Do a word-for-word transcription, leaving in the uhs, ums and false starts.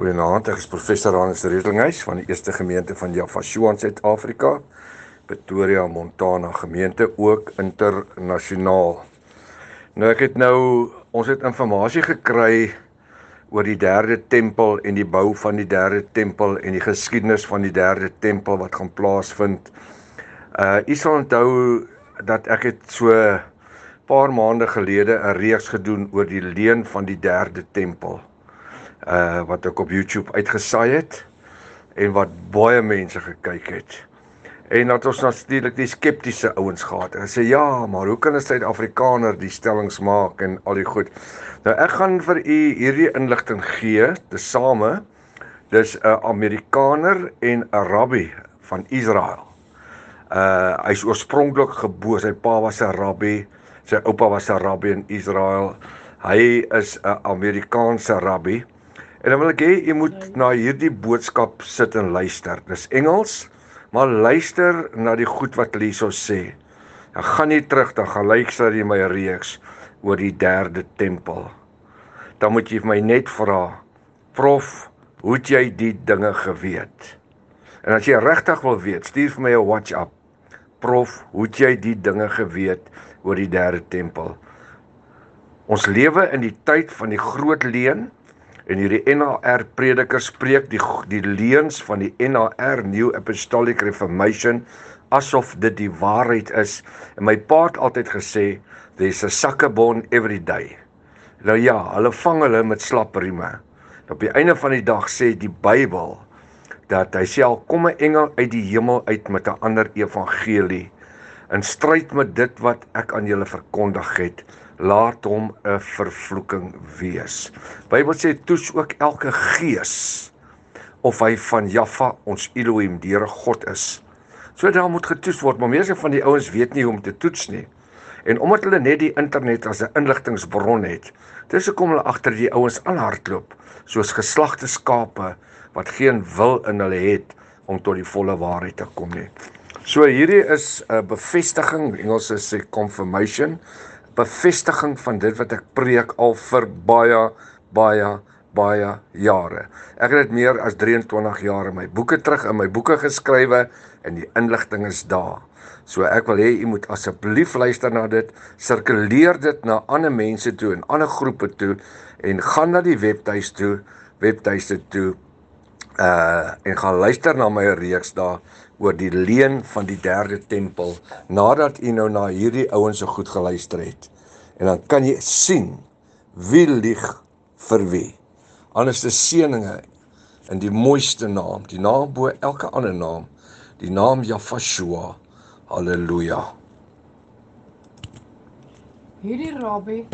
Goeienaand, ek is professor Hannes Redlinghuis van die Eerste Gemeente van Yafashua in Suid-Afrika, Pretoria, Montana gemeente, ook internasionaal. Nou ek het nou, ons het informasie gekry oor die derde tempel en die bou van die derde tempel en die geskiedenis van die derde tempel wat gaan plaasvind. Uh, u sal onthou dat ek het so paar maande gelede 'n reeks gedoen oor die leen van die derde tempel. Uh, wat ek op YouTube uitgesaai het en wat baie mense gekyk het. En dat ons natuurlik die skeptiese ouens gehad. En sê ja, maar hoe kan 'n Suid-Afrikaner die stellings maak en al die goed. Nou ek gaan vir u hierdie inligting gee, tesame. Dis 'n Amerikaner en 'n rabbi van Israel. Uh hy's oorspronklik gebore, sy pa was 'n rabbi, sy oupa was 'n rabbi in Israel. Hy is 'n Amerikaanse rabbi. En dan wil ek hê, jy moet na hierdie boodskap sit en luister. Dis Engels, maar luister na die goed wat hulle hierso sê. Dan gaan nie terug, dan gaan luister jy my reeks oor die derde tempel. Dan moet jy my net vra, prof, hoe het jy die dinge geweet? En as jy regtig wil weet, stuur vir my 'n WhatsApp. Prof, hoe het jy die dinge geweet oor die derde tempel? Ons lewe in die tyd van die groot leen. En hierdie N A R prediker spreek die, die leuns van die N A R, New Apostolic Reformation, asof dit die waarheid is. En my pa het altyd gesê, there's a suckerbone every day. Nou ja, hulle vang hulle met slaprieme. Op die einde van die dag sê die Bybel, dat hy sê al kom 'n engel uit die hemel uit met 'n ander evangelie, in stryd met dit wat ek aan julle verkondig het, laat hom 'n vervloeking wees. Bybel sê, toets ook elke gees, of hy van Jaffa, ons Elohim, die Here God is. So daar moet getoets word, maar meeste van die ouens weet nie hoe om te toets nie. En omdat hulle net die internet as 'n inligtingsbron het, dis hoekom hulle agter die ouens aanhardloop, soos geslagte skape, wat geen wil in hulle het, om tot die volle waarheid te kom nie. So hierdie is 'n bevestiging, Engels is sê confirmation, bevestiging van dit wat ek preek al vir baie, baie, baie jare. Ek het dit meer as drieëntwintig jaar in my boeke terug, in my boeke geskrywe, en die inligting is daar. So ek wil hê, u moet asseblief luister na dit, sirkuleer dit na ander mense toe, en ander groepe toe, en gaan na die webtuis toe, webtuiste toe, uh, en gaan luister na my reeks daar, oor die leen van die derde tempel, nadat u nou na hierdie ouens so goed geluister het. En dan kan jy sien, wie lieg vir wie. Anders is seëninge in die mooiste naam, die naam bo elke ander naam, die naam Yafashua. Halleluja. Hierdie rabbi